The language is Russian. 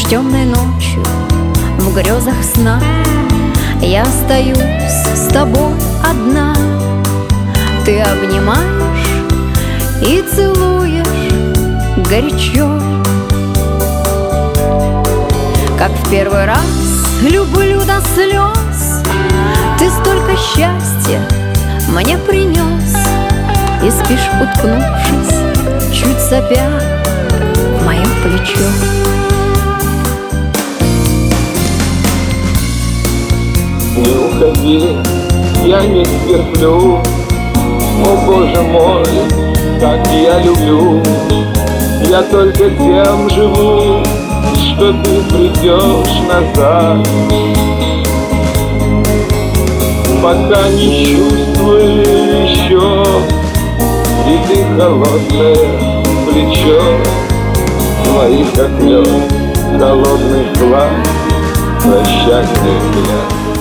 темной ночью в грезах сна я остаюсь с тобой одна. Ты обнимаешь и целуешь горячо, как в первый раз люблю до слез. Ты столько счастья мне принес, и спишь, уткнувшись, чуть сопя, в мое плечо. Не уходи, я не стерплю. О, Боже мой, как я люблю. Я только тем живу, что ты придешь назад. Пока не чувствую еще, и ты холодное плечо, твоих как лед холодных глаз, прощальный взгляд.